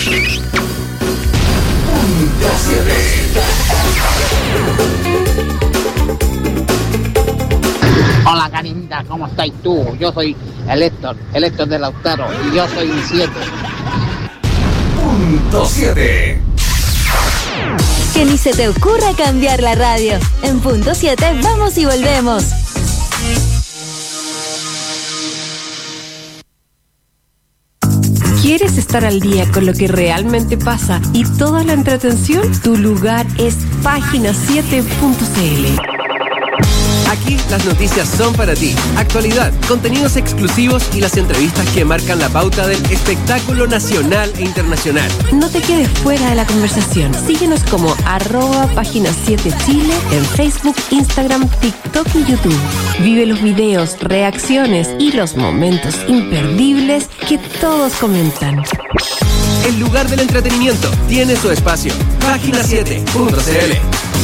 Hola, Karinita, ¿cómo estás tú? Yo soy el Héctor de Lautaro, y yo soy un 7. Punto 7. Que ni se te ocurra cambiar la radio. En punto 7 vamos y volvemos. ¿Quieres estar al día con lo que realmente pasa y toda la entretención? Tu lugar es página7.cl. Aquí las noticias son para ti. Actualidad, contenidos exclusivos y las entrevistas que marcan la pauta del espectáculo nacional e internacional. No te quedes fuera de la conversación. Síguenos como @página7chile en Facebook, Instagram, TikTok y YouTube. Vive los videos, reacciones y los momentos imperdibles que todos comentan. El lugar del entretenimiento tiene su espacio. Página7.cl.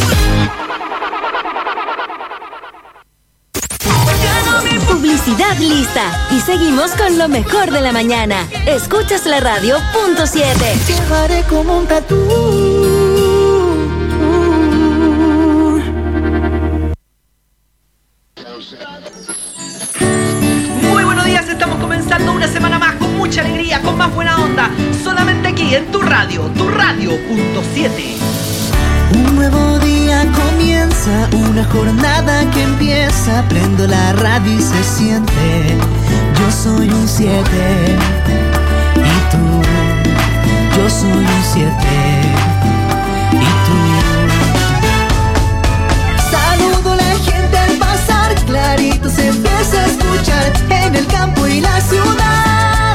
Publicidad lista. Y seguimos con lo mejor de la mañana. Escuchas la radio punto 7. Llevaré como un tatú. Muy buenos días, estamos comenzando una semana más con mucha alegría, con más buena onda. Solamente aquí en tu radio punto 7. Un nuevo día comienza, una jornada que empieza. Prendo la radio y se siente. Yo soy un 7. Y tú, yo soy un 7. Y tú. Saludo a la gente al pasar, clarito se empieza a escuchar en el campo y la ciudad.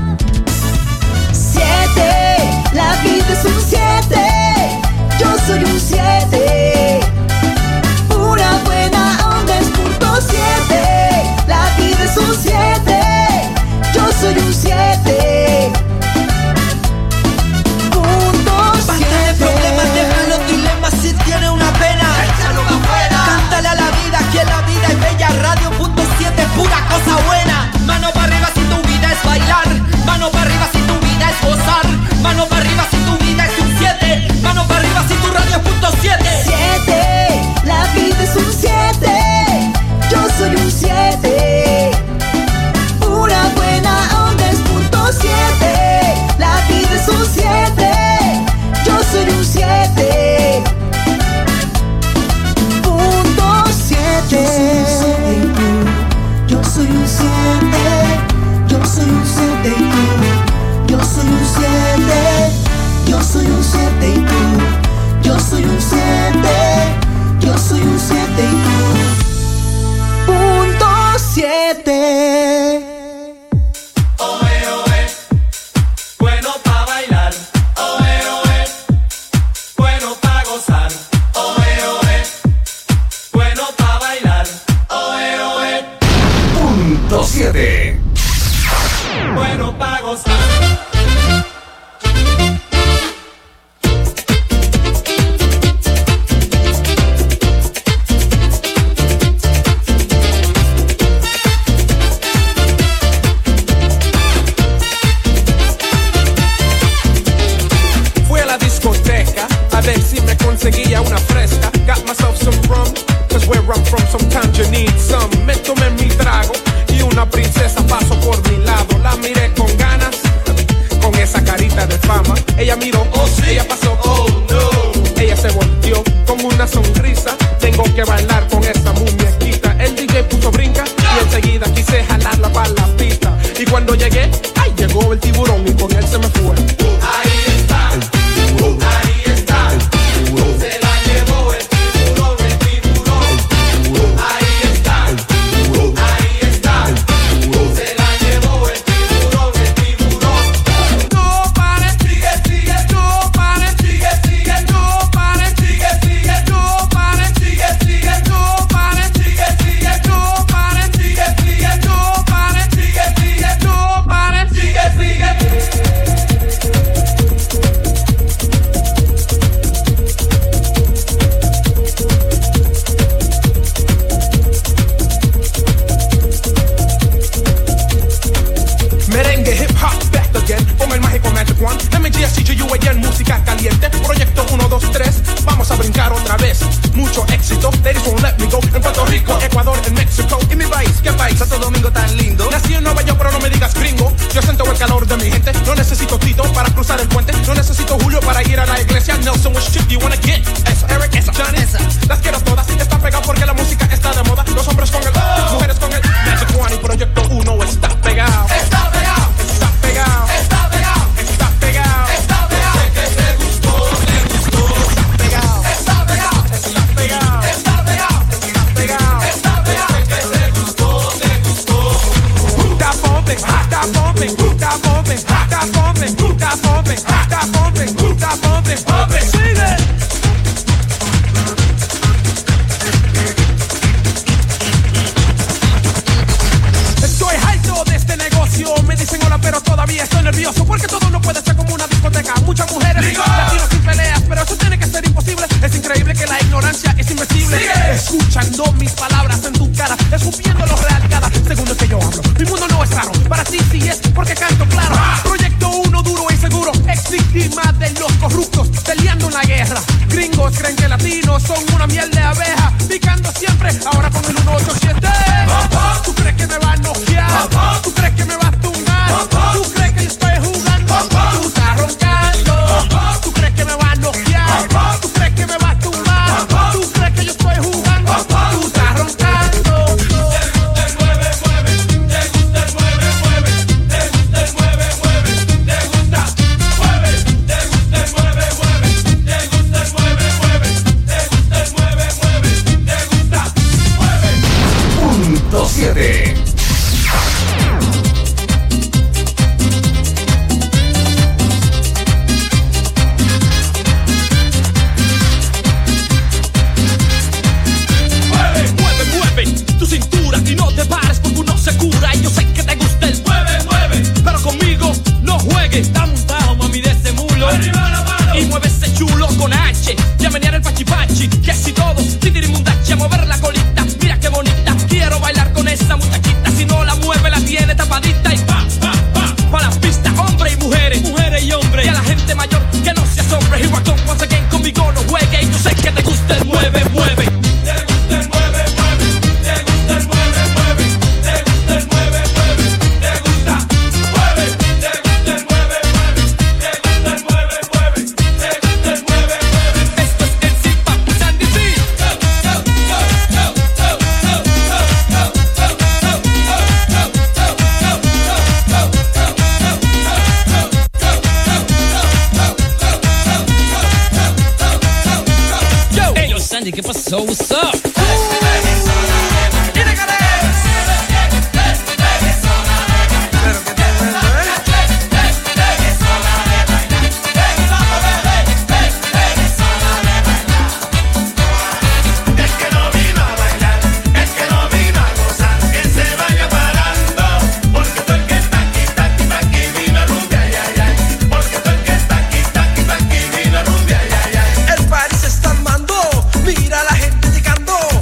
7, la vida es un 7. Yo soy un 7, pura buena onda es punto 7. La vida es un 7, yo soy un 7. Punto 7. Basta de problemas, deja los dilemas, si tiene una pena, échalo pa' afuera. Cántale a la vida, que la vida es bella. Radio punto 7 es pura cosa buena. Mano para arriba si tu vida es bailar. Mano para arriba si tu vida es gozar. Mano para arriba si tu vida es un 7. Mano para arriba si tu radio es punto 7. 7, la vida es un 7. Yo soy un 7. Pura buena onda es punto 7. La vida es un 7. Yo soy un 7. Punto 7. Yo soy un 7. Yo soy un 7 y tú. Yo soy un 7. Yo soy un 7 y tú. Yo soy un 7. Yo soy un 7 y tú. Punto 7. Bueno pa' bailar, bueno pa' gozar, bueno pa' bailar, Punto 7. bueno pa' gozar. A ver si me conseguía una fresca. Got myself some rum, cause where I'm from sometimes you need some. Me tomé mi trago y una princesa pasó por mi lado. La miré con ganas, con esa carita de fama. Ella miró, oh sí, ella pasó, oh no. Ella se volteó con una sonrisa. Tengo que bailar con esa muñequita. El DJ puso brinca y enseguida quise jalarla para la pista. Y cuando llegué, ay, llegó el tiburón y con él se me fue. Ahí está, ahí está, se la llevó el tiburón, ahí está, ahí está, se la llevó el tiburón, No pares, sigue, sigue, no pares, sigue, sigue, no pares, sigue, sigue, no pares, sigue, sigue, no pares, sigue, sigue, no pares, sigue, sigue, no pares, sigue, sigue, no pares. CGUAN, música caliente. Proyecto 1, 2, 3. Vamos a brincar otra vez. Mucho éxito. Ladies won't let me go. En Puerto Rico, Ecuador, en México. ¿Y mi país? ¿Qué país? Santo Domingo tan lindo. Nací en Nueva York, pero no me digas gringo. Yo siento el calor de mi gente. No necesito Tito para cruzar el puente. No necesito Julio para ir a la iglesia. Nelson, which chip do you wanna get? Esa, Eric, esa, Johnny, esa. Las quiero todas. Está pegado porque la música está de moda. Los hombres con el, mujeres con el. Magic One y Proyecto 1 está pegado. Está pegado. Está pegado. Está pegado. Está pegado. Está pegado. Sé que te gustó, te gustó. Está pegado. Está pegado. Está pegado. Está pegado. Está pegado. Está pegado. Sé que te gustó, te gustó. Está bumping, está bumping, está bumping, está bumping, está bumping, está bumping, está bumping, bumping. Sigue. Estoy harto de este negocio. Me dicen hola, pero todavía estoy nervioso. Porque todo no puede ser como una discoteca. Muchas mujeres, latinos sin peleas, pero eso tiene que ser imposible. Es increíble que la ignorancia es invencible. Sigue. Escuchando mis palabras en tu cara, escupiendo lo real cada segundo que yo hablo. Mi mundo no es raro, para ti sí es porque canto claro. Proyecto 1 duro y seguro, ex víctima de los corruptos, peleando en la guerra. Gringos creen que latinos son una miel de abeja, picando siempre, ahora con el 187. ¿Tú crees que me va a noquear? ¿Tú crees que me va a tumbar? ¿Tú crees que yo estoy jugando? Tú estás roncando. ¿Tú crees que me va a noquear? ¿Tú crees que me va a tumbar? ¿Tú crees que yo estoy jugando? Tú estás roncando. Punto 7. Mueve tu cintura y no te pares porque uno se cura. Y yo sé que te gusta el mueve, pero conmigo no juegues. Está montado, mami, de ese mulo. Arriba la mano. Y mueve ese chulo con H. Ya menear el pachipachi. Que si todos, titirimundachi, a mover la colita. Mira qué bonita. Quiero bailar con esa muchachita. Si no la mueve, la tiene tapadita. Y pa la pista, hombres y mujeres, mujeres y hombres. Y a la gente mayor que no se asombre. Y guacón, once again, conmigo no juegue. Y yo sé que te gusta el mueve. ¿Qué pasó? What's up? El party se está armando, mira la gente llegando.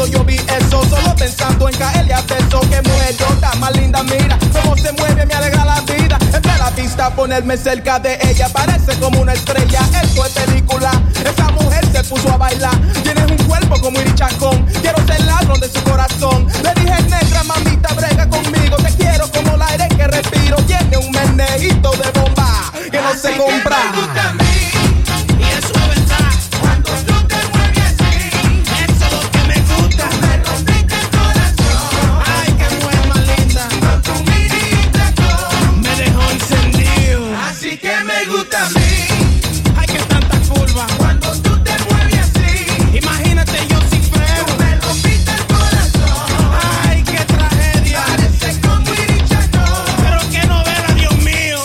yo vi eso, solo pensando en caerle a beso. Que mujer loca, más linda, mira cómo se mueve, me alegra la vida. Entre la vista, ponerme cerca de ella, parece como una estrella. Esto es película, esa mujer se puso a bailar. Tienes un cuerpo como Iri Chacón, quiero ser ladrón de su corazón. Le dije, negra, mamita, brega conmigo, te quiero como el aire que respiro. Tiene un menejito de bomba que no se compra. Me gusta a mí, y eso es verdad. Cuando tú te mueves así, eso es lo que me gusta. Me rompiste el corazón. Ay, qué mujer más linda. Con tu mirita me dejó encendido. así que me gusta a mí. Ay, que tanta curva. Cuando tú te mueves así, Imagínate yo sin freno. me rompiste el corazón. Ay, qué tragedia. Parece como Iri Chacón. Pero qué novela, Dios mío.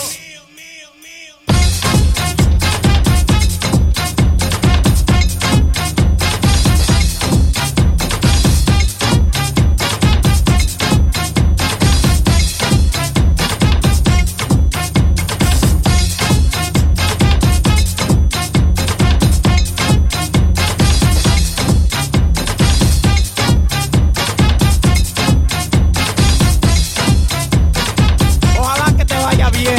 Ojalá que te vaya bien.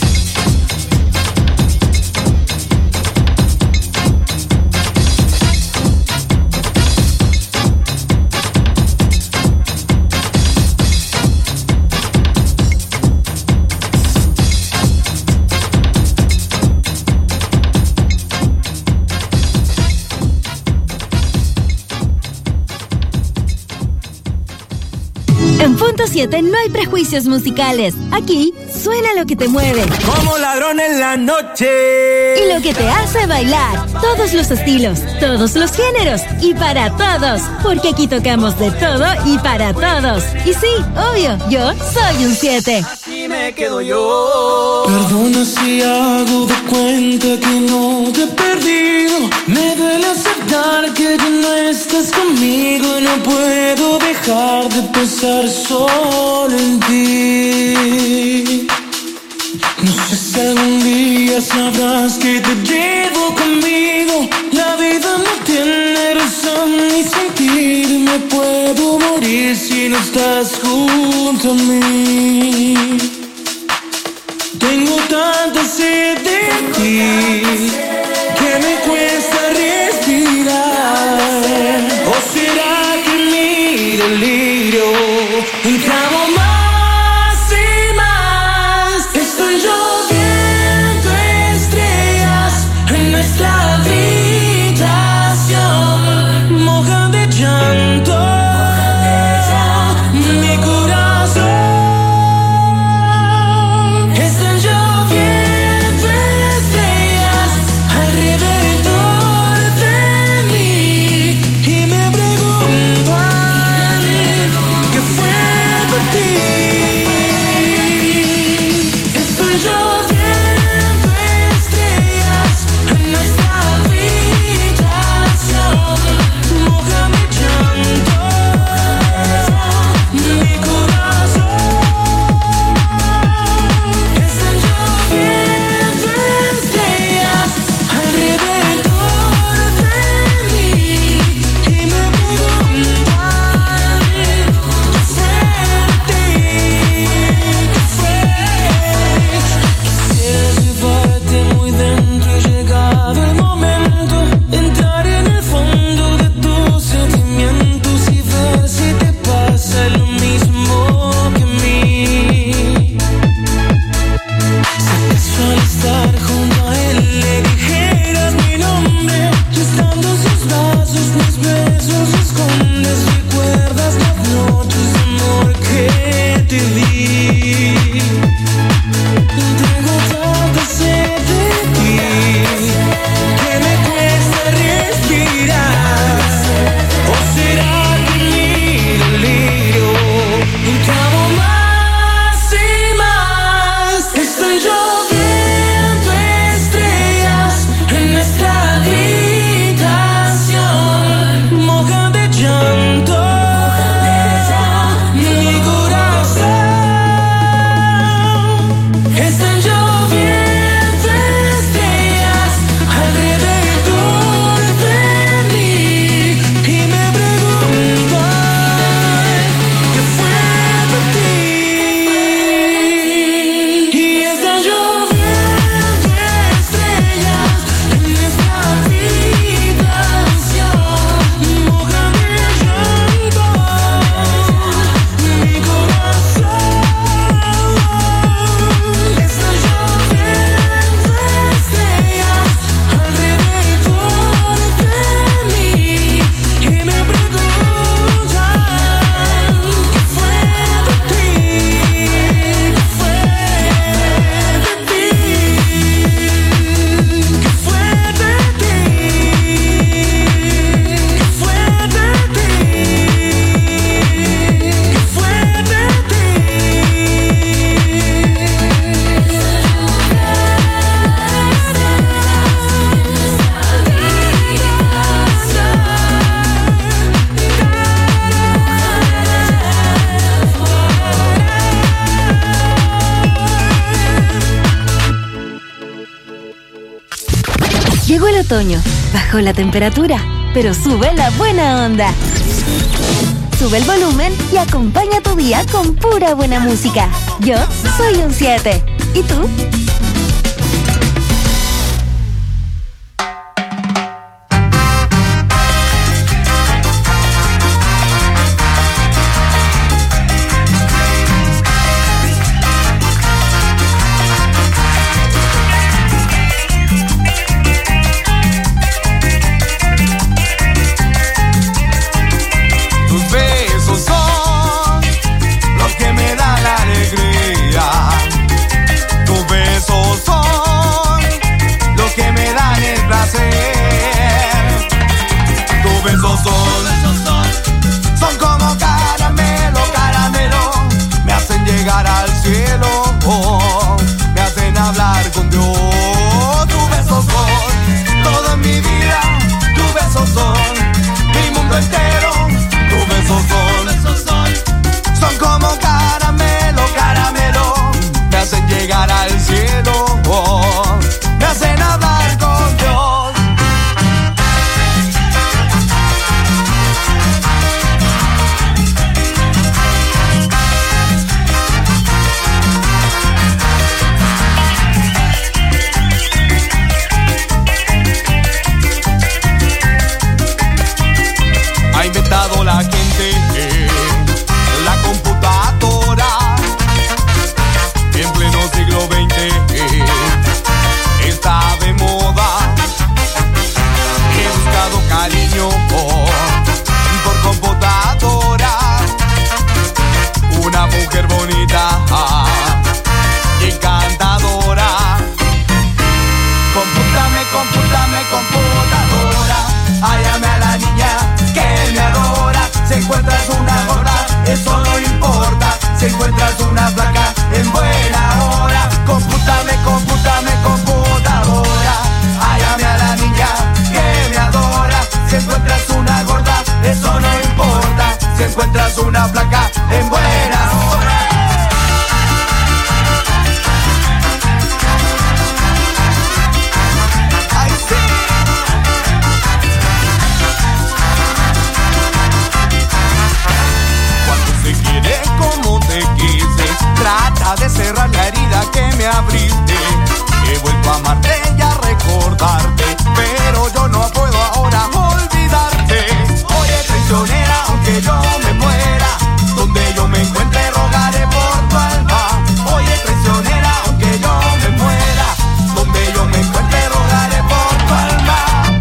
En Punto 7 no hay prejuicios musicales. Aquí suena lo que te mueve Como ladrón en la noche. y lo que te hace bailar. Todos los estilos, todos los géneros y para todos. Porque aquí tocamos de todo y para todos. Y sí, obvio, yo soy un 7. Así me quedo yo. Perdona si hago de cuenta que no te he perdido. Me duele aceptar que ya no estás conmigo. No puedo dejar de pensar solo en ti. No sé si algún día sabrás que te llevo conmigo. La vida no tiene razón ni sentido y me puedo morir si no estás junto a mí. Tengo tanta sed de ti que me cuesta respirar. ¿O será que mi delirio encamo más y más? Estoy lloviendo estrellas en nuestra habitación, mojan de llanto mi corazón. Están lloviendo estrellas alrededor de mí y me preguntan qué fue de Llegó el otoño, bajó la temperatura, pero sube la buena onda. Sube el volumen y acompaña tu día con pura buena música. Yo soy un 7. ¿Y tú? Son como caramelo, caramelo, me hacen llegar al cielo, me hacen hablar con Dios. Tus besos son todo en mi vida, tus besos son mi mundo entero. Tus besos son como caramelo, caramelo, me hacen llegar al cielo, me hacen hablar con Dios. La gente, la computadora, en pleno siglo XX, está de moda. He buscado cariño por computadora, una mujer bonita y encantadora. Compútame, computadora, hállame a la niña que me adora. Si encuentras una gorda, eso no importa. Si encuentras una flaca, en buena hora. Compútame, computadora, hállame a la niña que me adora. Si encuentras una gorda, eso no importa. Si encuentras una flaca, en buena hora. Como te quise, trata de cerrar la herida que me abriste. He vuelto a amarte y a recordarte, pero yo no puedo ahora olvidarte. Oye, traicionera, aunque yo me muera, donde yo me encuentre rogaré por tu alma. Oye, traicionera, aunque yo me muera, donde yo me encuentre rogaré por tu alma.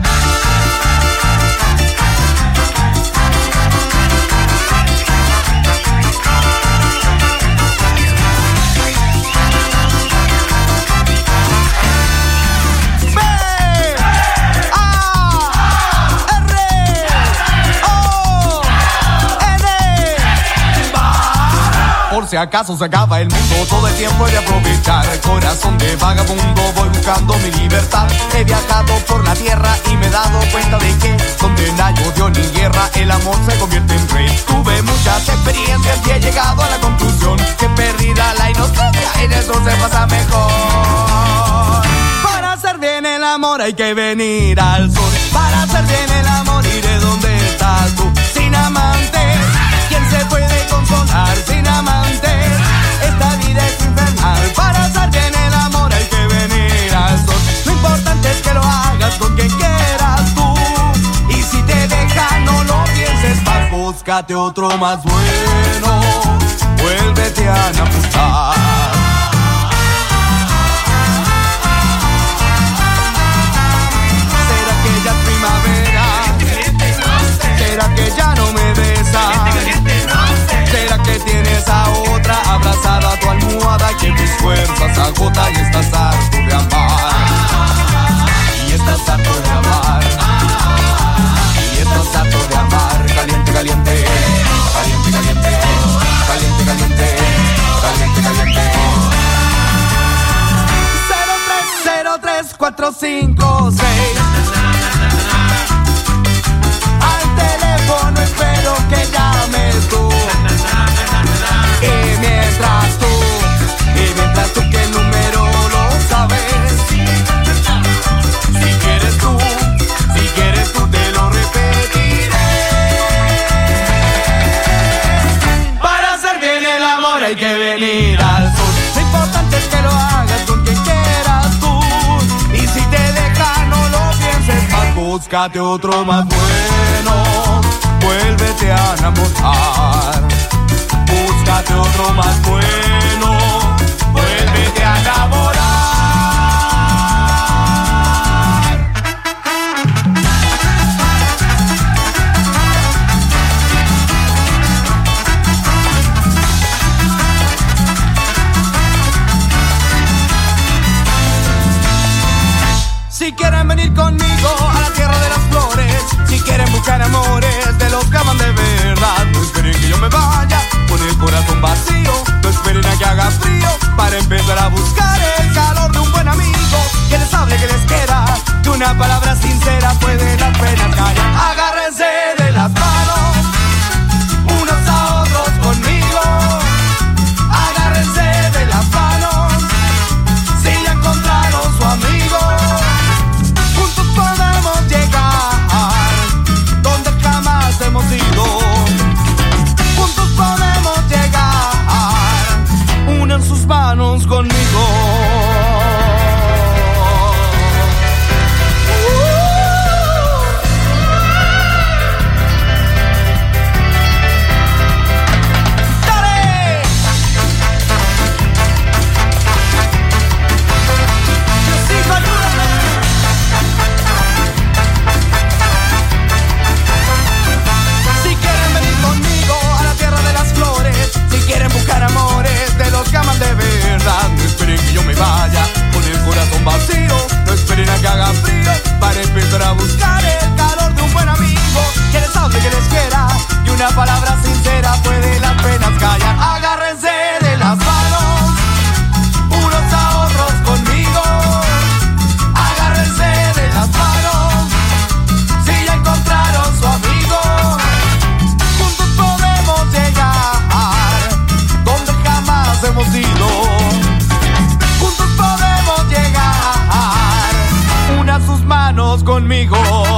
Por si acaso se acaba el mundo, todo el tiempo he de aprovechar. Corazón de vagabundo, voy buscando mi libertad. He viajado por la tierra y me he dado cuenta de que donde no hay odio ni guerra, el amor se convierte en rey. Tuve muchas experiencias y he llegado a la conclusión que perdida la inocencia, en eso se pasa mejor. Para hacer bien el amor hay que venir al sur. Para hacer bien el amor iré donde estás tú. Sin amantes, ¿quién se puede consolar sin amantes? Esta vida es infernal. Para hacer bien el amor hay que venir al sol. Lo importante es que lo hagas con quien quieras tú. Y si te dejan, no lo pienses más. Búscate otro más bueno. Vuélvete a enamorar. ¿Será que ya es primavera? ¿Será que ya no me besas? ¿Será que tienes a otra abrazada a tu almohada, que tus fuerzas agotan y estás harto de amar? Y estás harto de amar. Y estás harto de amar. Caliente, caliente. Caliente, caliente. Caliente, caliente. Caliente, caliente. 0303456. Al teléfono espero que llames tú. Y mientras tú que el número lo sabes, si quieres tú hay que venir al sur. Lo importante es que lo hagas con quien quieras tú. Y si te deja, no lo pienses más. Búscate otro más bueno. Vuélvete a enamorar. Búscate otro más bueno. Vuélvete a enamorar. Si quieren venir conmigo a la tierra de las flores, si quieren buscar amores de los que aman de verdad, no esperen que yo me vaya con el corazón vacío, no esperen a que haga frío para empezar a buscar el calor de un buen amigo que les hable, que les quiera, que una palabra sincera puede las penas callar. Agárrense de las manos unos a otros conmigo, agárrense de las manos si ya encontraron su amigo. Podemos llegar donde jamás hemos ido. Juntos podemos llegar. Unan sus manos conmigo. Amores de los que aman de verdad, no esperen que yo me vaya con el corazón vacío, no esperen a que haga frío para empezar a buscar el calor de un buen amigo que les hable, que les quiera, y una palabra sincera puede las penas callar. Agárrense de las manos unos a otros conmigo, agárrense de las manos si ya encontraron su amigo. Juntos podemos llegar hemos ido, juntos podemos llegar, una sus manos conmigo.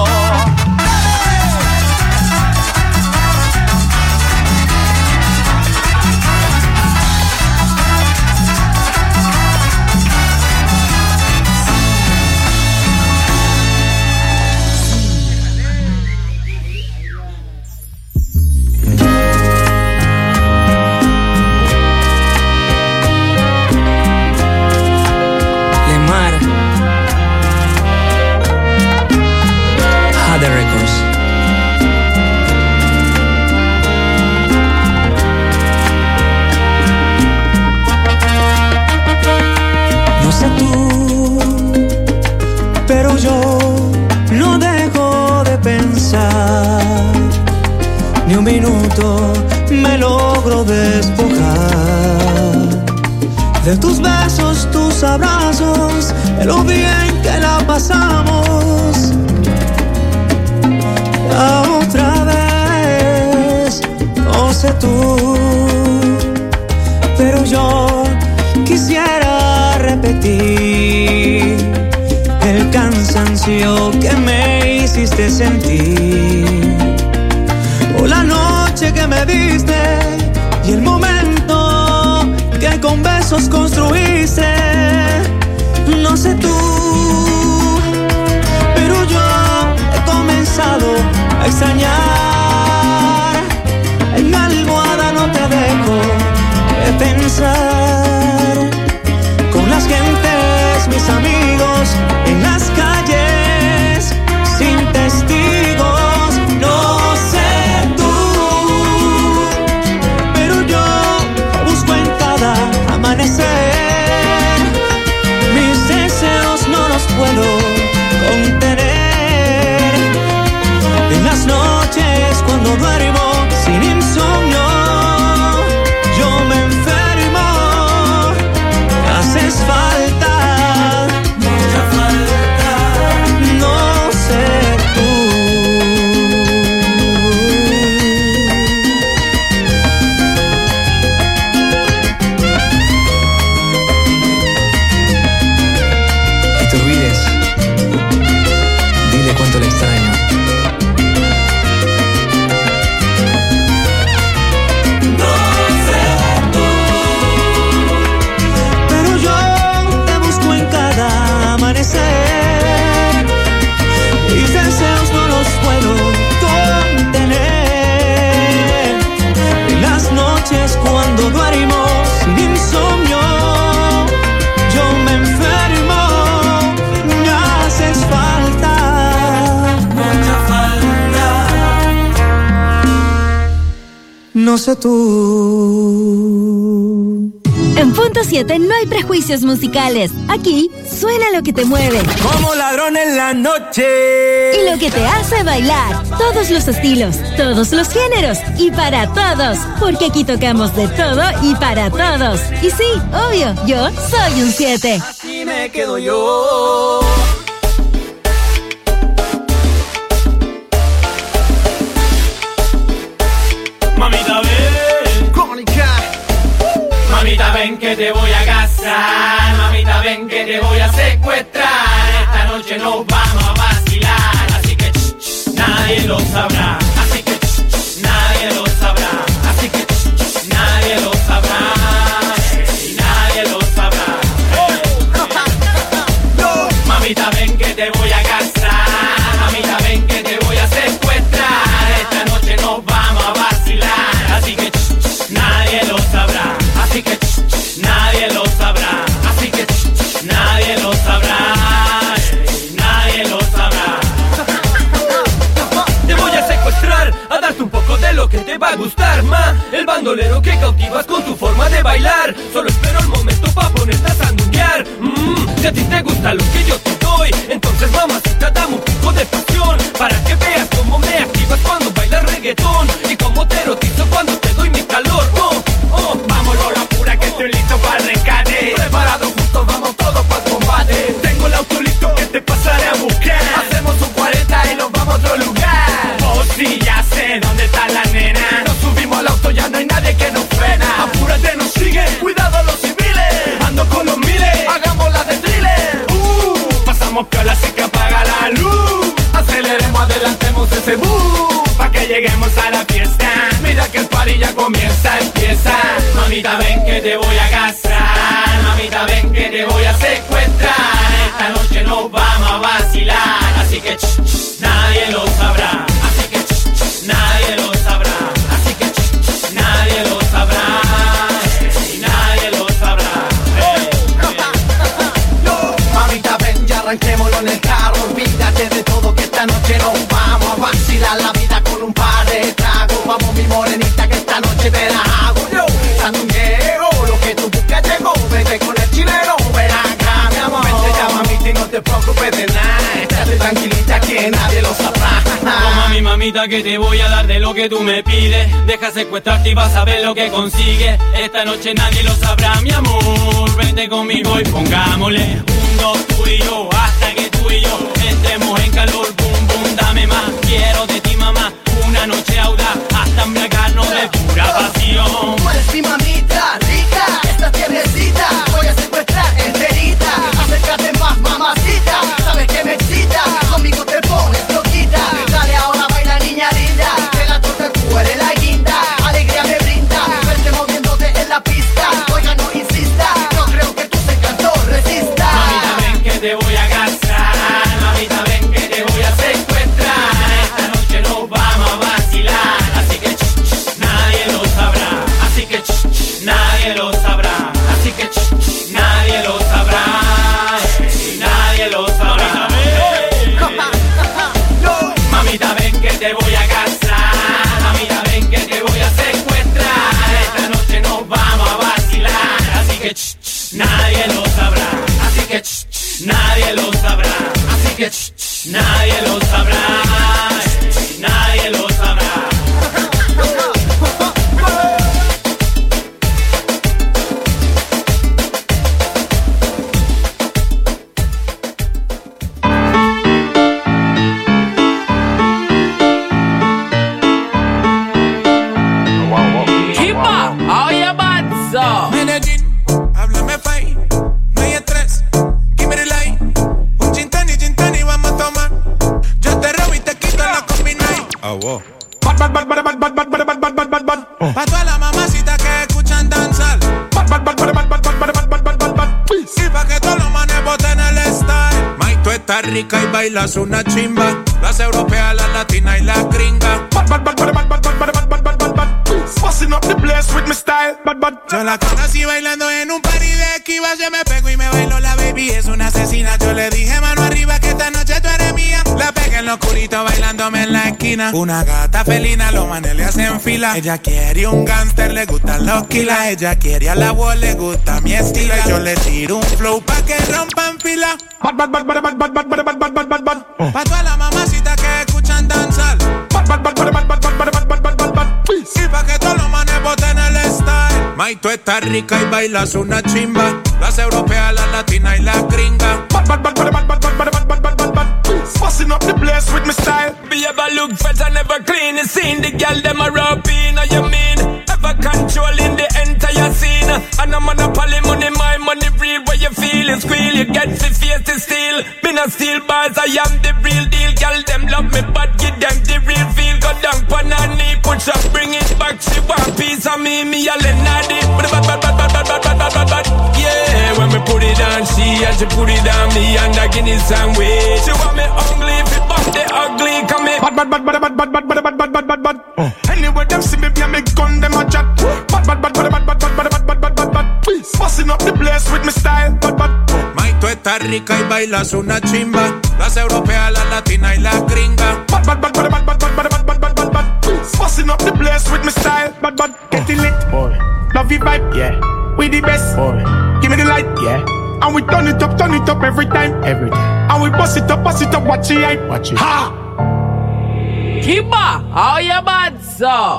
Ni un minuto me logro despojar de tus besos, tus abrazos, de lo bien que la pasamos. La otra vez, no sé tú, pero yo quisiera repetir el cansancio que me hiciste sentir. O la noche que me diste y el momento que con besos construiste. No sé tú, pero yo he comenzado a extrañar. En mi almohada no te dejo de pensar. Con las gentes, mis amigos, en las calles, sin testigos. No sé tú, pero yo busco en cada amanecer. Mis deseos no los puedo contener. En las noches cuando duermo sin insomnio, yo me enfermo. No sé tú. En Punto 7 no hay prejuicios musicales. Aquí suena lo que te mueve. Como ladrón en la noche. Y lo que te hace bailar. Todos los estilos, todos los géneros y para todos. Porque aquí tocamos de todo y para todos. Y sí, obvio, yo soy un 7. Así me quedo yo. Mamita ven, mamita ven que te voy a casar, mamita ven que te voy a secuestrar, esta noche nos vamos a vacilar, así que nadie lo sabrá, así que nadie lo sabrá, así que nadie lo sabrá, y nadie lo sabrá. Mamita ven que te voy a casar, mamita ven que te voy a secuestrar, esta noche nos vamos a vacilar, así que nadie lo sabrá, así que nadie lo sabrá, así que nadie lo sabrá, nadie lo sabrá. Te voy a secuestrar, a darte un poco de lo que te va a gustar, ma. El bandolero que cautivas con tu forma de bailar. Solo espero el momento pa' ponerte a sanguñar. Si a ti te gusta lo que yo te doy, entonces mamacita dame un poco de pasión, para que veas cómo me activas cuando bailas reggaetón y cómo te erotizo cuando te doy mi calor. Vamos Lola pura que estoy listo para el rescate. Preparado juntos, vamos todos para el combate. Tengo el auto listo que te pasaré a buscar. Hacemos un 40 y nos vamos a otro lugar. Oh sí, ya sé dónde está la nena. Nos subimos al auto, ya no hay nadie que nos frena. Apúrate, nos sigue, cuidado los civiles. Ando con los miles, hagamos la de thriller. Pasamos piola así que apaga la luz. Aceleremos, adelantemos ese bus, pa' que lleguemos a la fiesta. Mira que el party ya comienza, empieza. Mamita ven que te voy a casar, mamita ven que te voy a secuestrar, esta noche nos vamos a vacilar, así que nadie lo sabrá, así que nadie lo sabrá, así que nadie lo sabrá, y nadie lo sabrá. Mamita ven, ya arranquémoslo en el carro, olvídate de todo que esta noche nos vamos a vacilar la vida con un par de tragos. Vamos mi morenita que esta noche te la hago yo. Sandungueo, lo que tú buscas llegó. Vete con el chileno, ven acá mi amor. Vente ya mamita y no te preocupes de nada. Estate tranquilita que nadie lo sabrá. Toma mi mamita que te voy a dar de lo que tú me pides. Deja secuestrarte y vas a ver lo que consigues. Esta noche nadie lo sabrá mi amor. Vente conmigo y pongámosle 1, 2, tú y yo, hasta que tú y yo entremos en calor. Boom, boom, dame más, quiero de ti mamá. Una noche audaz hasta embriagarnos de pura pasión. Tú eres mi mamita rica, esta tiernecita voy a secuestrar enterita. Acércate más mamacita, sabes que me excita. Conmigo te pones loquita. Dale ahora baila niña linda, que la torta tú eres la guinda. Alegría me brinda, verte moviéndote en la pista. Oiga no insista, no creo que tus encantos resista. Mamita ven que te voy a casar, mamita ven que te voy a secuestrar, esta noche nos vamos a vacilar, así que nadie lo sabrá, así que nadie lo sabrá, así que nadie lo sabrá, y nadie lo sabrá. Mamita ven que te voy a casar, mamita ven que te voy a secuestrar, esta noche nos vamos a vacilar, así que nadie lo sabrá, así que nadie lo sabrá, así que nadie lo sabrá, nadie lo sabrá. Medellín, háblame fine, no hay estrés, give me the light. Un gin tonic, vamos a tomar. Yo te robo y te quito la combination. wow. Pa' todas las mamacitas que escuchan danzar. Y pa' que todos los manes boten el style. May, tú estás rica y bailas una chimba. Las europeas, las latinas y las gringas. Busting up the place with my style, Yo la conocí bailando en un party de esquiva. Se me pegó y me bailó la baby, es una asesina. Yo le dije mano arriba que esta noche tú eres mía. La pegué en en lo oscurito bailándome en la esquina. Una gata felina, los manes le hacen fila. Ella quiere un gánster, le gustan los kilas. Ella quiere a la wall, le gusta mi estilo. Yo le tiro un flow pa' que rompan fila. Pa' todas las mamacitas que escuchan danzar. Y pa' que todos los manes boten el style. May, tú estás rica y bailas una chimba. Las europeas, las latinas y las gringas. Busting up the place with my style. Be ever look fresh and never clean. You seen the girl them a rapping, you mean? Ever controlling the entire scene. And I'm on a poly money, my money real. Where you feel and squeal, you get the face to steal. Me not steal bars, I am the real deal. Girl them love me, but give them the real feel. Go down pan her knee, push up, bring it back. She want piece of me a Lenardi. Yeah, when me put it on she and she put it on me and I give it some way. She want me ugly, if it bump the ugly, come in. Bad. Anyway, them see me, be me gun, them a chat. Bad. Busting up the place with my style. Bad. May, tú estás rica y bailas una chimba. Las europeas, las latinas y las gringas. Bad. Busting up the place with my style. Bad. Get it lit, boy. Love you vibe, yeah. We the best, boy. Give me the light, yeah. And we turn it up every time. And we bust it up, watch it, watch it. Ha! Kimba, how you bad, sir?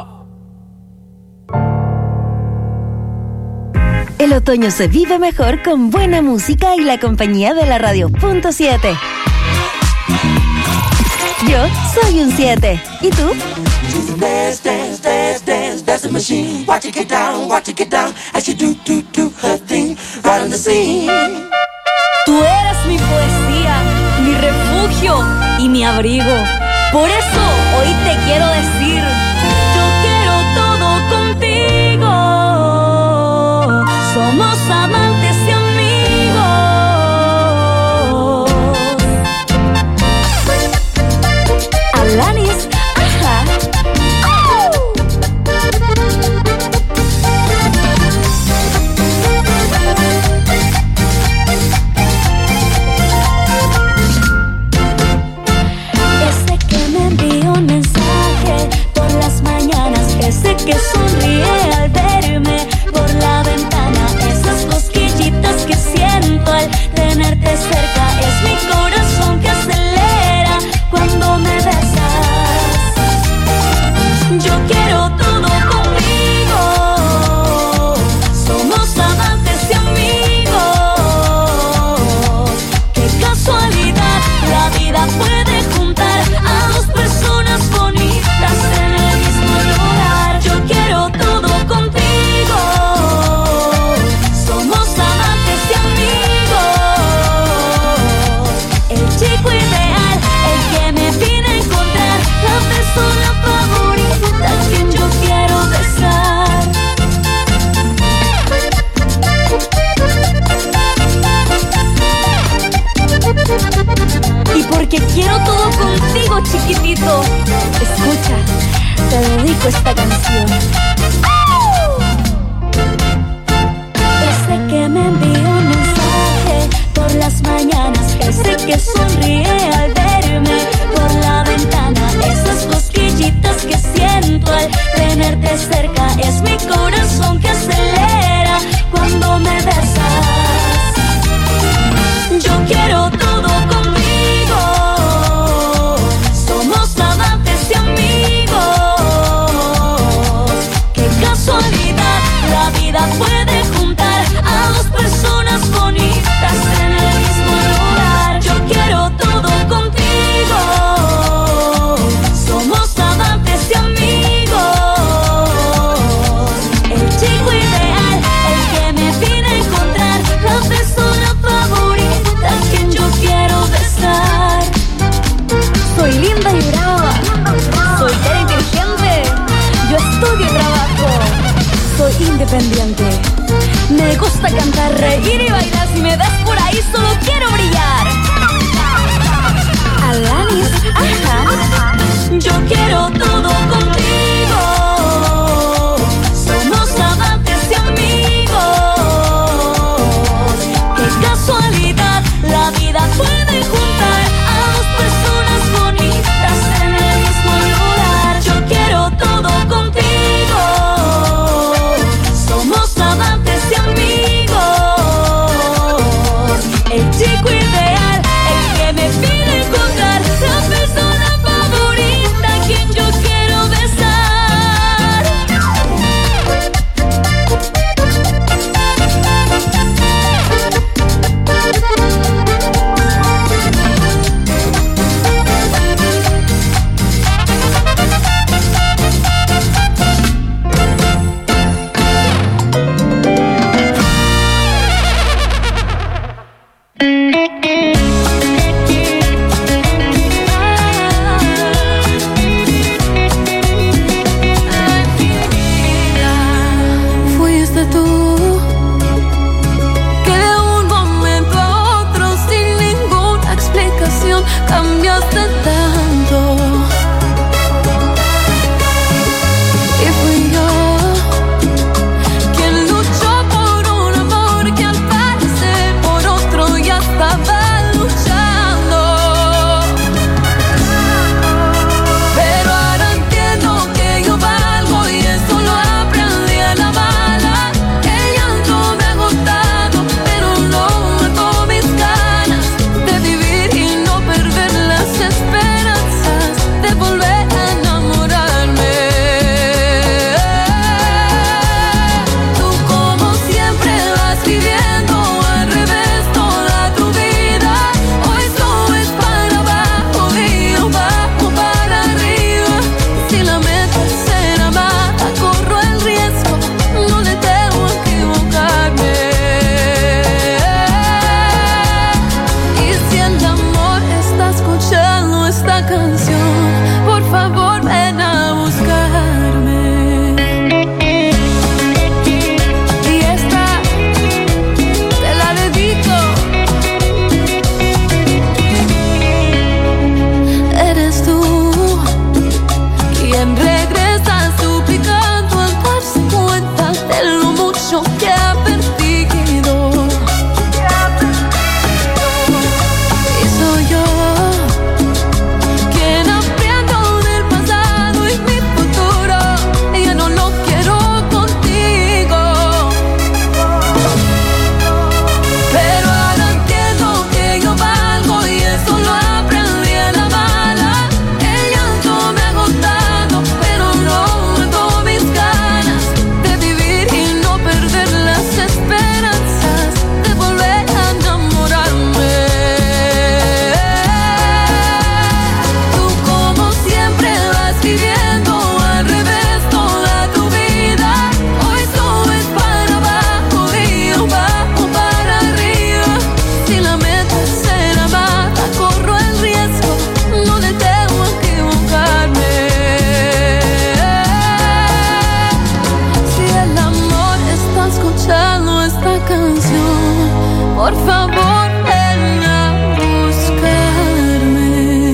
El otoño se vive mejor con buena música y la compañía de la Radio.7. Yo soy un 7. ¿Y tú? Dance the machine. Watch it get down, as she do her thing right on the scene. Tú eres mi poesía, mi refugio y mi abrigo. Por eso hoy te quiero decir, yo quiero todo contigo. Somos amantes y amigos. Alanis, ajá. Ese que sonríe al verme por la ventana. Esas cosquillitas que siento al tenerte cerca. Es mi corazón que acelera cuando me besas. Yo quiero todo conmigo. Somos amantes y amigos. Qué casualidad, la vida puede juntar a dos personas bonitas en el mismo lugar. Yo quiero todo contigo. Somos amantes y amigos. El chico ideal, el que me vine a encontrar. La persona favorita, quien yo quiero besar. Y porque quiero todo contigo, chiquitito, escucha, te dedico esta canción. Ese que me envió un mensaje por las mañanas. Ese que sonríe al verme por la ventana. Esas cosquillitas que siento al tenerte cerca. Es mi corazón que acelera cuando me besas. Yo quiero todo conmigo. Somos amantes y amigos. Qué casualidad, la vida puede juntar a dos personas bonitas en el mismo lugar. Yo quiero todo contigo. Somos amantes y amigos. El chico ideal, el que me vine a encontrar. La persona favorita, quien yo quiero besar. Soy linda y brava, soy cara inteligente. Yo estudio y trabajo, soy independiente. Me gusta cantar, reír y bailar. Si me ves por ahí solo quiero brillar. Alanis, ajá. Yo quiero todo contigo. Somos amantes y amigos. Qué casualidad, la vida puede juntar a dos personas bonitas por favor ven a buscarme.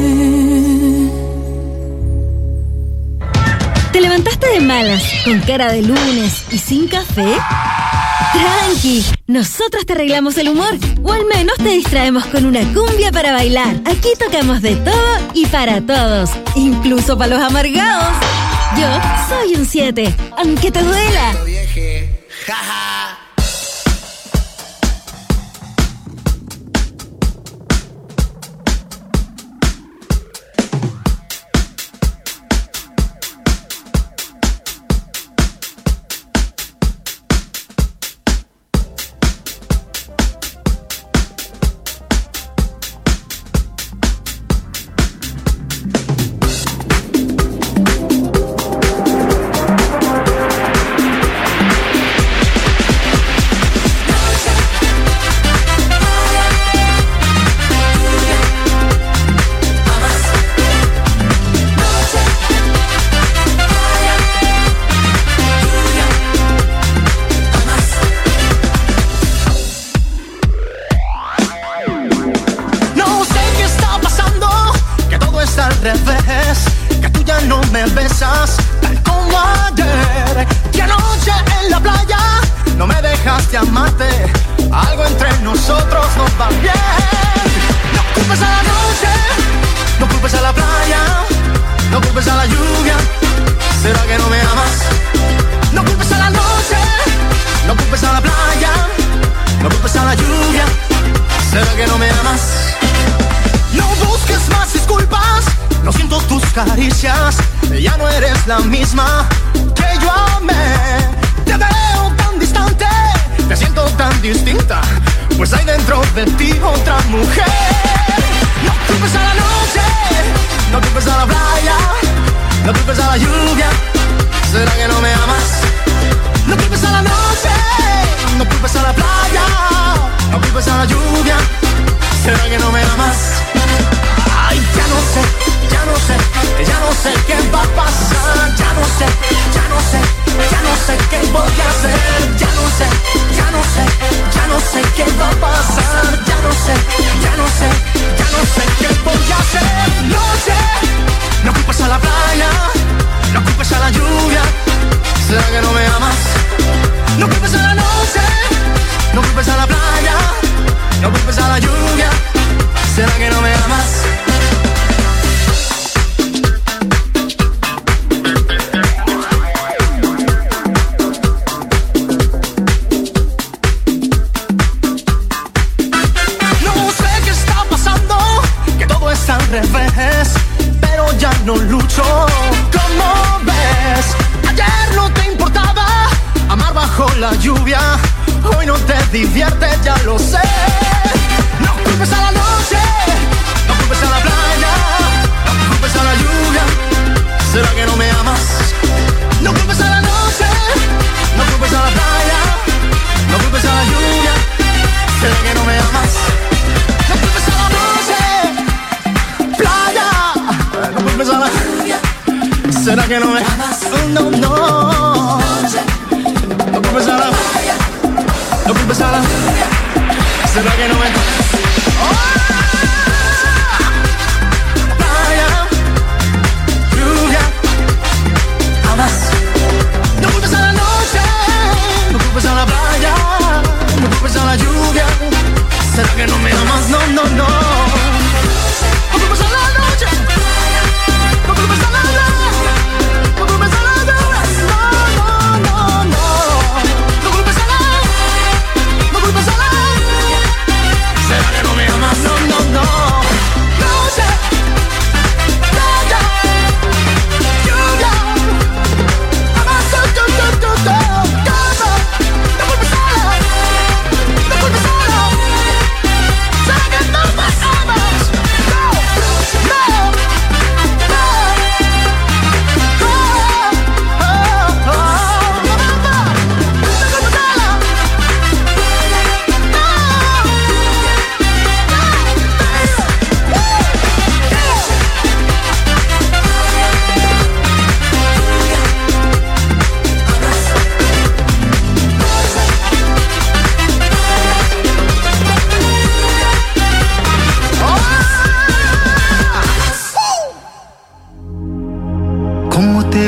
¿Te levantaste de malas, con cara de lunes y sin café? Tranqui, nosotros te arreglamos el humor, o al menos te distraemos con una cumbia para bailar. Aquí tocamos de todo y para todos, incluso para los amargados. Yo soy un 7, aunque te duela.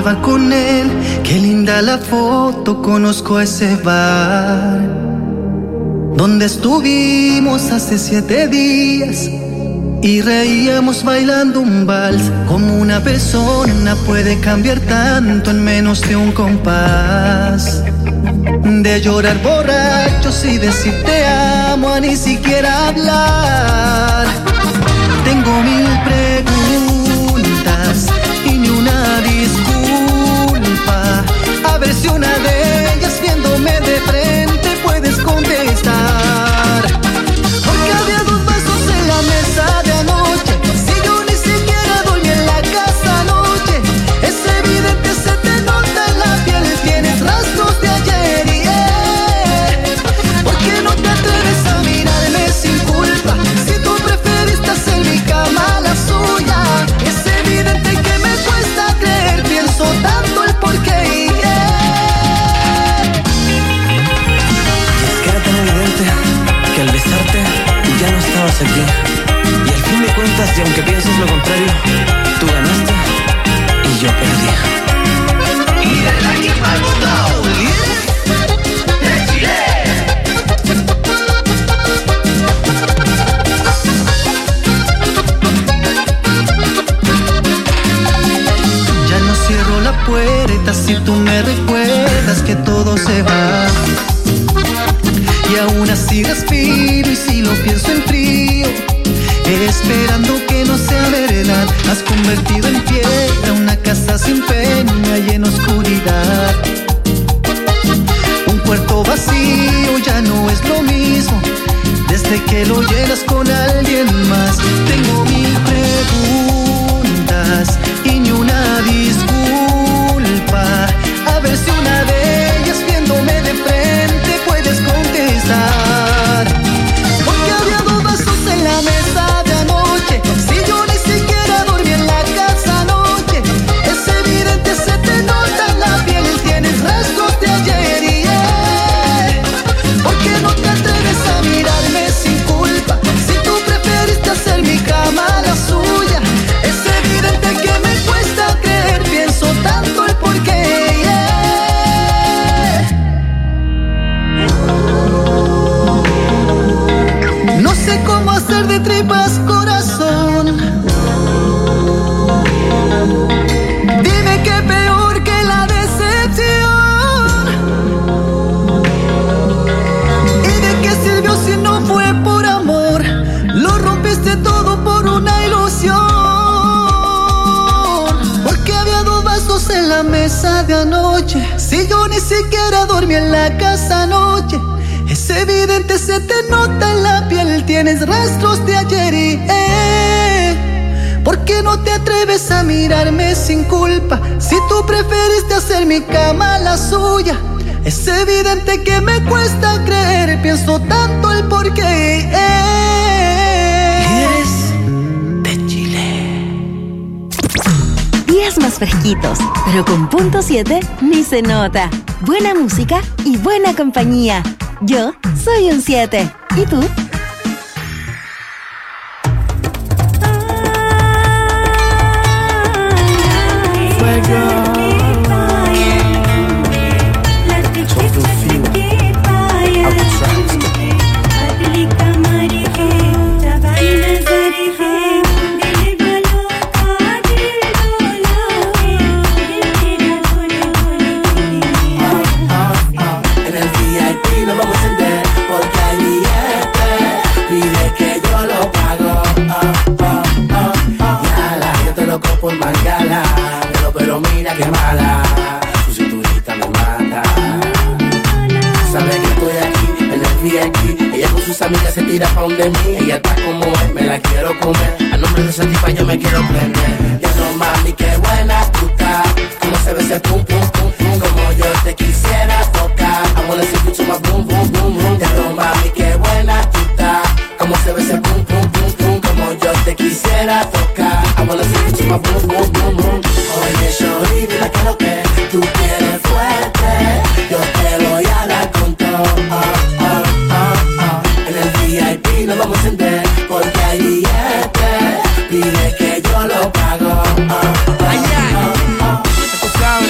iba con él, qué linda la foto, conozco ese bar donde estuvimos hace 7 días y reíamos bailando un vals. Como una persona puede cambiar tanto en menos de un compás, de llorar borrachos y decir te amo a ni siquiera hablar. Tengo 1000 preguntas y ni una disculpa. A ver si una de ellas viéndome de frente puedes contestar. Porque había 2 vasos en la mesa de anoche, si yo ni siquiera dormí en la casa anoche. Es evidente, se te nota en la piel, tienes rastros de ayer y ¿por qué no te atreves a mirarme sin culpa? Si tú preferiste hacer mi cama la suya. Es evidente que me cuesta creer, pienso tanto el porqué y es que era tan evidente que al besarte ya no estabas aquí. Y al fin de cuentas, y aunque pienses lo contrario, tú ganaste y yo perdí. Y desde aquí para el mundo, de Chile. ya no cierro la puerta si tú me recuerdas que todo se va. Y aún así respiro y si lo pienso en frío, esperando que no sea verdad. Has convertido en piedra una casa sin peña y en oscuridad. Un cuarto vacío ya no es lo mismo desde que lo llenas con alguien más. Tengo 1000 preguntas y ni una disculpa. A ver si una de ellas viéndome de frente puedes contestar. Porque había 2 vasos en la mesa de anoche, si yo ni siquiera dormí en la casa anoche. Es evidente, se te nota en la piel, tienes rastros de ayer y ¿por qué no te atreves a mirarme sin culpa? Si tú preferiste hacer mi cama la suya. Es evidente que me cuesta creer, pienso tanto el porqué. No sé cómo hacer de tripas corazón. Dime qué peor que la decepción. ¿Y de qué sirvió si no fue por amor? Lo rompiste todo por una ilusión. Porque había 2 vasos en la mesa de anoche, si yo ni siquiera dormí en la casa anoche. Es evidente, se te nota en la piel, tienes rastros de ayer y ¿por qué no te atreves a mirarme sin culpa? Si tú preferiste hacer mi cama la suya. Es evidente que me cuesta creer, pienso tanto el porqué. Eres de Chile. Días más fresquitos, pero con punto 7 ni se nota. Buena música y buena compañía. Yo soy un 7. ¿Y tú? Pero mira qué mala, su cinturita me mata. Sabe que estoy aquí, en el VIP. Ella con sus amigas se tira pa' donde mí. Ella está como es, me la quiero comer. A nombre de Satisfy yo me quiero prender. Ya no mami, qué buena tú estás. Como se ve ese pum pum pum pum. Como yo te quisiera tocar. I wanna see you to my boom boom boom boom. Ya no mami, qué buena tú estás. Como se ve ese pum pum pum pum. Como yo te quisiera tocar. I wanna see you to my boom boom boom boom. Oye, shorty, dile que lo que tú quieres fuerte, yo te voy a dar con todo. En el VIP nos vamos a encender, porque hay billetes. Dile que yo lo pago. Tú sabes.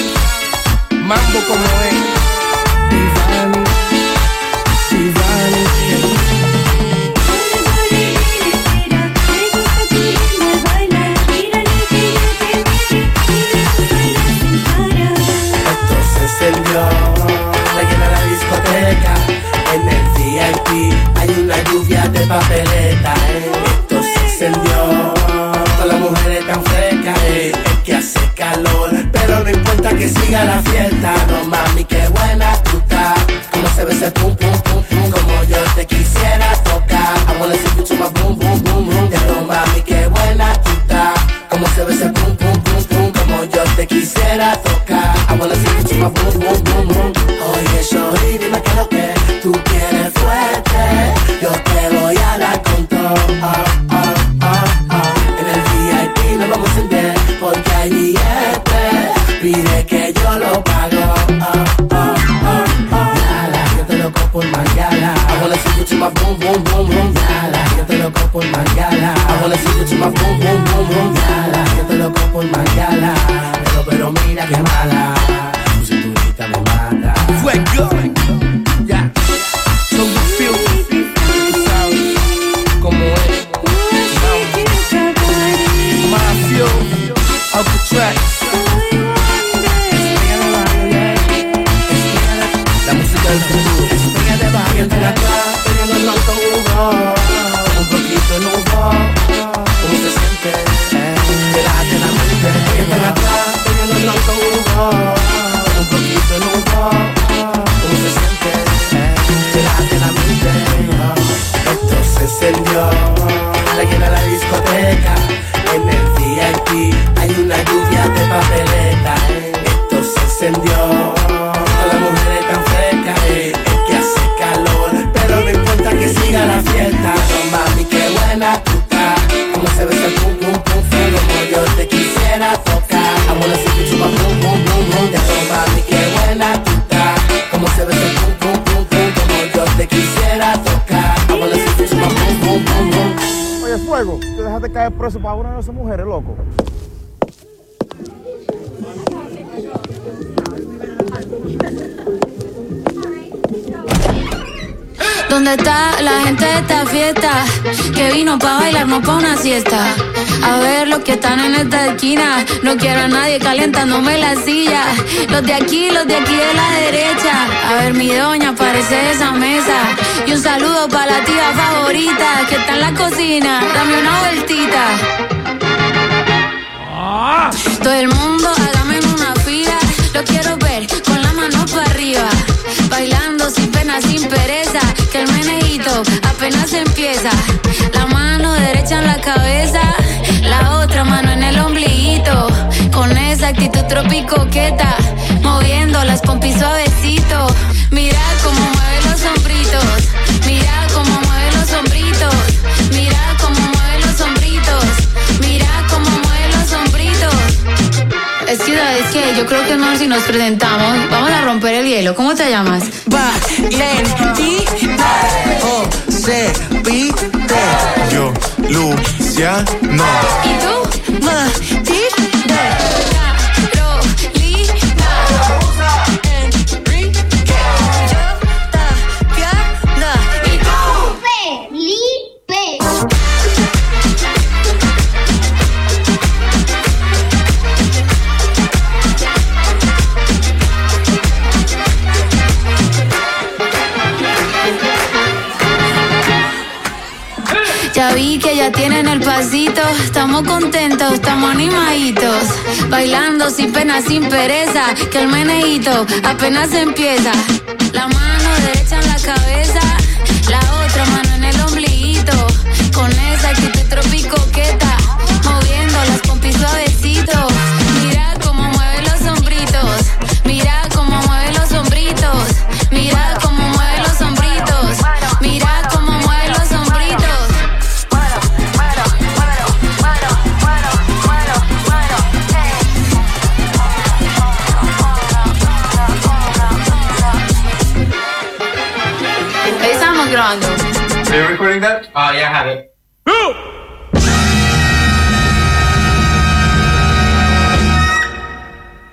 Papeleta, esto se encendió. Todas las mujeres tan frescas, es que hace calor, pero no importa que siga la fiesta. No mami, qué buena tú estás. Como se ve ese pum pum pum pum, como yo te quisiera tocar. I wanna see you to my boom boom boom boom. No mami, qué buena tú estás. Como se ve ese pum pum pum pum, como yo te quisiera tocar. I wanna see you to my boom boom boom boom. Oye, shorty, dime qué es lo que tú quieres fuerte. Yo te voy a dar con todo. En el VIP nos vamos a encender porque hay billetes. Pide que yo lo pago. Nada, yo te lo compro por mañana. I wanna see you to my boom boom boom boom. Nada, yo te lo compro por mañana. I wanna see you to my boom boom boom boom. Nada, yo te lo compro por mañana. Pero mira que mala, tu cinturita me mata. Fuego. Ya. So you feel como es. Mafio, Alcatraz. La música del futuro. Estrella de barrio, entra acá, teniendo el blanco humo. Un poquito en humo. ¿Cómo se siente? Relájate la mente. Entra acá, teniendo el blanco humo. Un poquito en humo. ¿Cómo se siente? Relájate la mente. Esto se encendió, la llena la discoteca. En el VIP hay una lluvia de papeleta. Esto se encendió, todas las mujeres tan frescas. Es que hace calor, pero no importa que siga la fiesta. No mami, qué buena tú estás. Como se ve ese pum pum pum pum, como yo te quisiera tocar. I wanna see you to my boom boom boom boom. No mami, qué buena tú estás. Como se ve ese pum pum pum pum, como yo te quisiera tocar. I wanna see you to my boom boom boom boom. Oye, Fuego, te dejaste caer preso para una de esas mujeres, loco. ¿Dónde está la gente de esta fiesta? Que vino pa' bailar, no pa' una siesta. A ver los que están en esta esquina. No quiero a nadie calentándome la silla. Los de aquí de la derecha. A ver mi doña, parece esa mesa. Y un saludo pa' la tía favorita que está en la cocina. Dame una vueltita. Todo el mundo hágame en una fila. Lo quiero ver con la mano para arriba. Bailando sin pena, sin pereza. Que el meneíto apenas empieza. La mano derecha en la cabeza, la otra mano en el ombliguito. Con esa actitud tropicoqueta, moviendo las pompis suavecito. Mira cómo mueve los hombritos. Mira cómo mueve los hombritos. Mira cómo mueve los hombritos. Mira cómo mueve los hombritos. Es que yo creo que es mejor si nos presentamos. Vamos a romper el hielo. ¿Cómo te llamas? Valentina Josepite. Yo, Luciano. ¿Y tú? Matilde. Carolina. Enrique. Yo, Tatiana. ¿Y tú? Felipe. Ya vi que ya tienen el pasito. Estamos contentos, estamos animaditos. Bailando sin pena, sin pereza. Que el meneíto apenas empieza. La mano derecha en la cabeza, la otra mano en el ombliguito. Con esa actitud tropicoqueta, moviendo las pompis suavecito. Mira cómo mueve los hombritos. Mira cómo mueve los hombritos. Mira cómo mueve los hombritos. Mira cómo mueve los hombritos. Estamos grabando. Are you recording that? Yeah, I have it.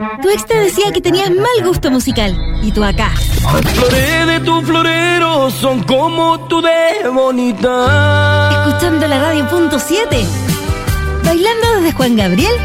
Tu ex te decía que tenías mal gusto musical. Y tú acá. Las flores de tu florero son como tú de bonita. Escuchando la radio .7. Bailando desde Juan Gabriel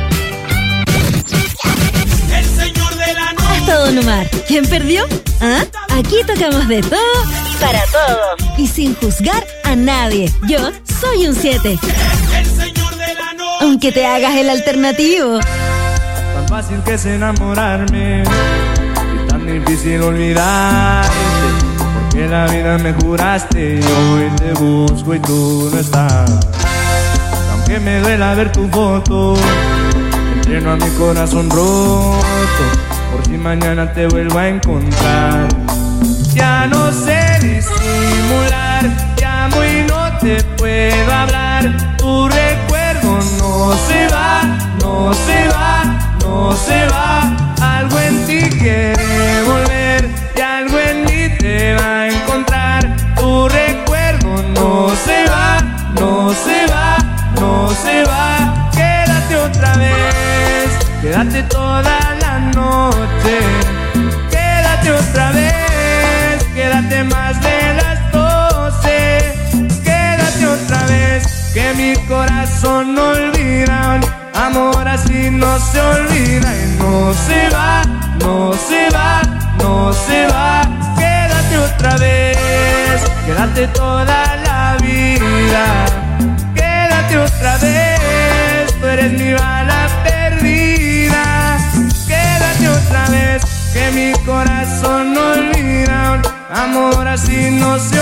El señor de la noche. hasta Don Omar. ¿Quién perdió? ¿Ah? Aquí tocamos de todo y para todos. Y sin juzgar a nadie. Yo soy un 7. El señor de la noche. Aunque te hagas el alternativo. Tan fácil que es enamorarme y tan difícil olvidarte, porque la vida me juraste y hoy te busco y tú no estás. Aunque me duela ver tu foto, entreno a mi corazón roto, por si mañana te vuelvo a encontrar. Ya no sé disimular, llamo y no te puedo hablar. Tu recuerdo no se va, no se va, no se va. Algo en ti quiere volver y algo en mí te va a encontrar. Tu recuerdo no se va, no se va, no se va. Quédate otra vez, quédate toda la noche. Quédate otra vez, quédate más de las 12. Quédate otra vez, que mi corazón no olvida. Amor así no se olvida y no se va, no se va, no se va. Quédate otra vez, quédate toda la vida. Quédate otra vez, tú eres mi bala perdida. Quédate otra vez, que mi corazón no olvida. Amor así no se